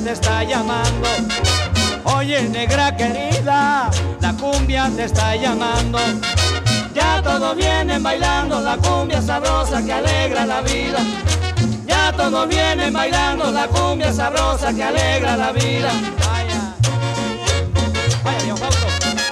te está llamando. Oye, negra querida, la cumbia te está llamando. Ya todos vienen bailando la cumbia sabrosa que alegra la vida. Ya todos vienen bailando la cumbia sabrosa que alegra la vida. Vaya, vaya, Dios Fausto.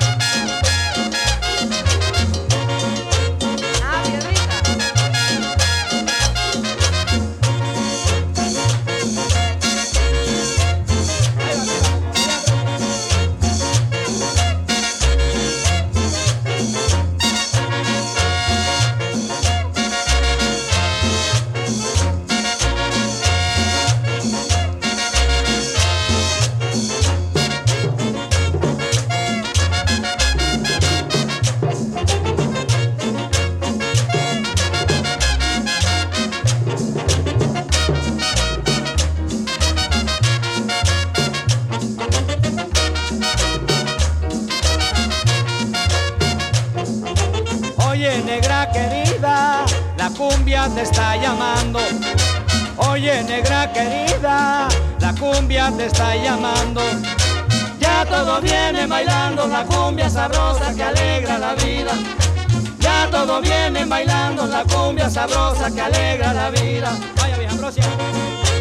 Oye, negra querida, la cumbia te está llamando. Oye, negra querida, la cumbia te está llamando. Ya todos vienen bailando la cumbia sabrosa que alegra la vida. Ya todos vienen bailando la cumbia sabrosa que alegra la vida. Vaya, vieja Ambrosia.